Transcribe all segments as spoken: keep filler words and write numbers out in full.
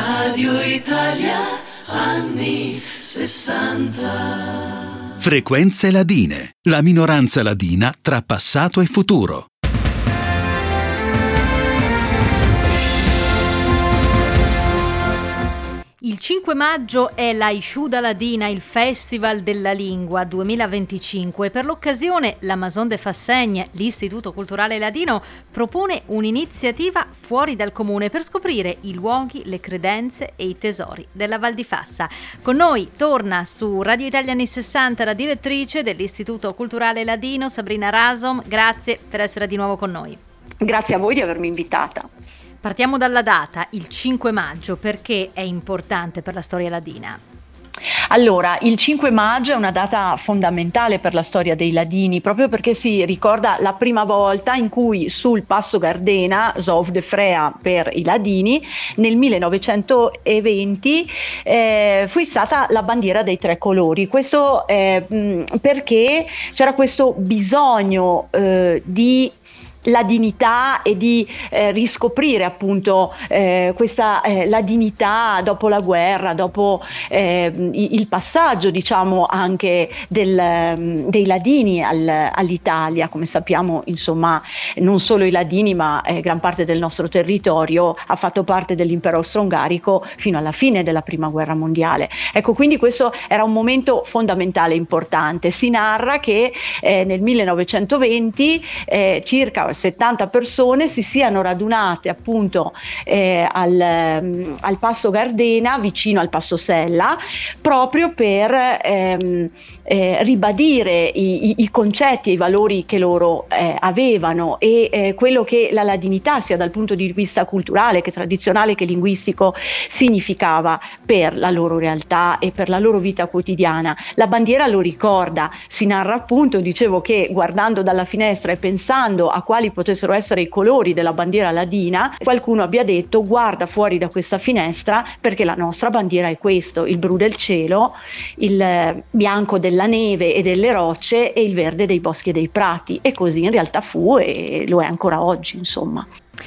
Radio Italia, anni sessanta. Frequenze ladine, la minoranza ladina tra passato e futuro. Il cinque maggio è la Isciuda Ladina, il Festival della Lingua duemilaventicinque. Per l'occasione la Maison de Fassegne, l'Istituto Culturale Ladino, propone un'iniziativa fuori dal comune per scoprire i luoghi, le credenze e i tesori della Val di Fassa. Con noi torna su Radio Italia anni sessanta la direttrice dell'Istituto Culturale Ladino, Sabrina Rasom. Grazie per essere di nuovo con noi. Grazie a voi di avermi invitata. Partiamo dalla data, il cinque maggio, perché è importante per la storia ladina? Allora, il cinque maggio è una data fondamentale per la storia dei ladini, proprio perché si ricorda la prima volta in cui sul Passo Gardena, Zov de Frea per i ladini, nel millenovecentoventi eh, fu issata la bandiera dei tre colori. Questo eh, mh, perché c'era questo bisogno eh, di ladinità e di eh, riscoprire appunto eh, questa eh, ladinità dopo la guerra, dopo eh, il passaggio diciamo anche del, dei ladini al, all'Italia. Come sappiamo, insomma, non solo i ladini ma eh, gran parte del nostro territorio ha fatto parte dell'impero austro-ungarico fino alla fine della prima guerra mondiale. Ecco, quindi questo era un momento fondamentale, importante. Si narra che eh, nel millenovecentoventi eh, circa settanta persone si siano radunate appunto eh, al, al Passo Gardena, vicino al Passo Sella, proprio per ehm, eh, ribadire i, i, i concetti e i valori che loro eh, avevano e eh, quello che la ladinità, sia dal punto di vista culturale che tradizionale che linguistico, significava per la loro realtà e per la loro vita quotidiana. La bandiera lo ricorda, si narra appunto, dicevo, che guardando dalla finestra e pensando a quali potessero essere i colori della bandiera ladina, qualcuno abbia detto: guarda fuori da questa finestra perché la nostra bandiera è questo, il blu del cielo, il bianco della neve e delle rocce e il verde dei boschi e dei prati. E così in realtà fu e lo è ancora oggi, insomma.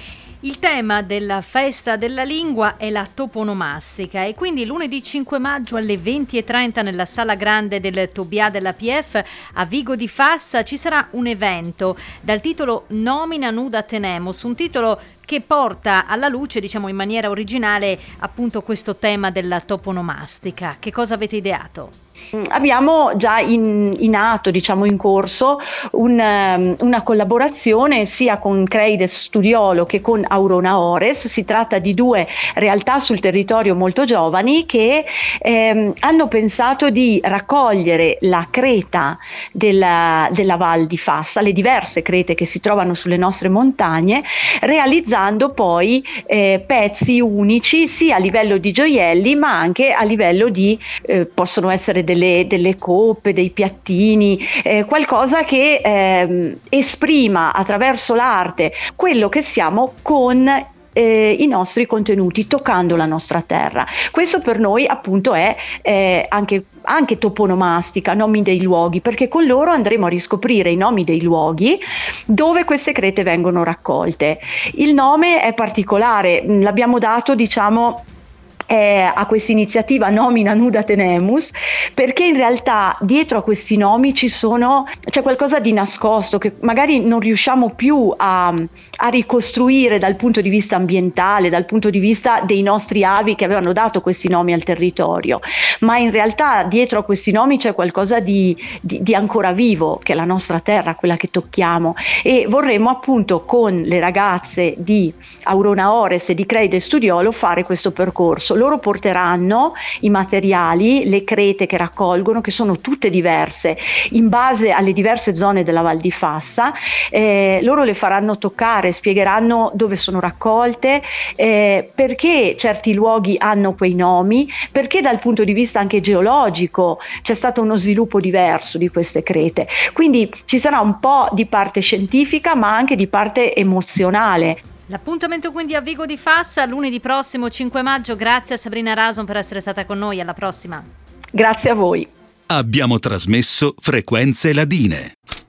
Il tema della festa della lingua è la toponomastica e quindi lunedì cinque maggio alle venti e trenta nella sala grande del Tobià della P F a Vigo di Fassa ci sarà un evento dal titolo Nomina Nuda Tenemus, un titolo che porta alla luce, diciamo in maniera originale, appunto questo tema della toponomastica. Che cosa avete ideato? Abbiamo già in, in atto, diciamo in corso, un, um, una collaborazione sia con Creides Studiolo che con Aurona Ores. Si tratta di due realtà sul territorio molto giovani che ehm, hanno pensato di raccogliere la creta della, della Val di Fassa, le diverse crete che si trovano sulle nostre montagne, realizzando poi eh, pezzi unici sia a livello di gioielli ma anche a livello di, eh, possono essere delle, delle coppe, dei piattini, eh, qualcosa che eh, esprima attraverso l'arte quello che siamo con Eh, i nostri contenuti, toccando la nostra terra. Questo per noi appunto è eh, anche, anche toponomastica, nomi dei luoghi, perché con loro andremo a riscoprire i nomi dei luoghi dove queste crete vengono raccolte. Il nome è particolare, l'abbiamo dato diciamo Eh, a questa iniziativa Nomina Nuda Tenemus, perché in realtà dietro a questi nomi ci sono, c'è qualcosa di nascosto che magari non riusciamo più a, a ricostruire dal punto di vista ambientale, dal punto di vista dei nostri avi che avevano dato questi nomi al territorio, ma in realtà dietro a questi nomi c'è qualcosa di, di, di ancora vivo, che è la nostra terra, quella che tocchiamo, e vorremmo appunto con le ragazze di Aurona Ores e di Creides Studiolo fare questo percorso. Loro porteranno i materiali, le crete che raccolgono, che sono tutte diverse in base alle diverse zone della Val di Fassa. Eh, loro le faranno toccare, spiegheranno dove sono raccolte, eh, perché certi luoghi hanno quei nomi, perché dal punto di vista anche geologico c'è stato uno sviluppo diverso di queste crete. Quindi ci sarà un po' di parte scientifica ma anche di parte emozionale. L'appuntamento quindi a Vigo di Fassa lunedì prossimo cinque maggio. Grazie a Sabrina Rasom per essere stata con noi, alla prossima. Grazie a voi. Abbiamo trasmesso Frequenze Ladine.